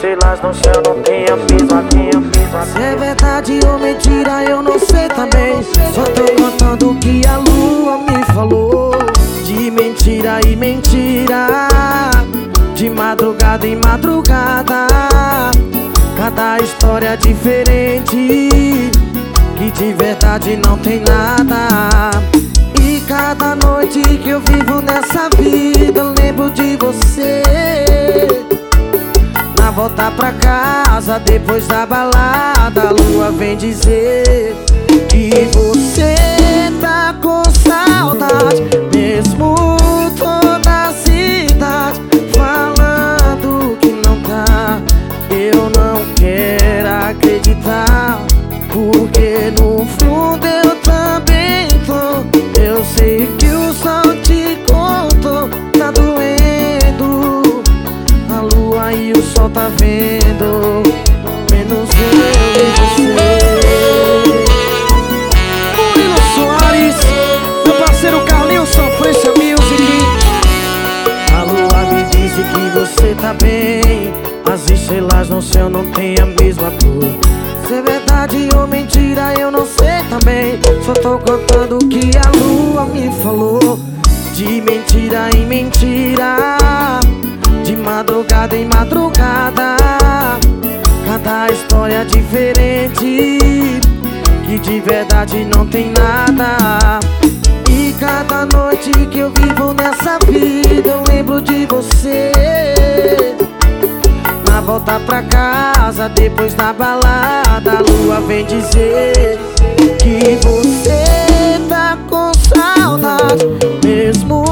estrelas no céu não tem a mesma, Se é verdade ou mentira eu não sei também. Só tô contando o que a lua me falou. De mentira e mentira, de madrugada em madrugada, cada história diferente, que de verdade não tem nada. E cada noite que eu vivo nessa vida eu lembro de você. Na volta pra casa, depois da balada, a lua vem dizer que você tá com saudade. Mesmo toda a cidade falando que não tá, eu não quero acreditar, porque no fundo eu também tô. Eu sei que o sol te contou, tá doendo. A lua e o sol tá vendo, menos eu e você. Murilo Soares, meu parceiro Carlinhos Sofrência Music. A lua me diz que você tá bem. As estrelas no céu não tem a mesma cor. Se é verdade ou mentira eu não sei também. Só tô contando o que a lua me falou. De mentira em mentira, de madrugada em madrugada, cada história diferente, que de verdade não tem nada. E cada noite que eu vivo nessa vida eu lembro de você. Na volta pra casa, depois da balada, a lua vem dizer que você tá com saudade. Mesmo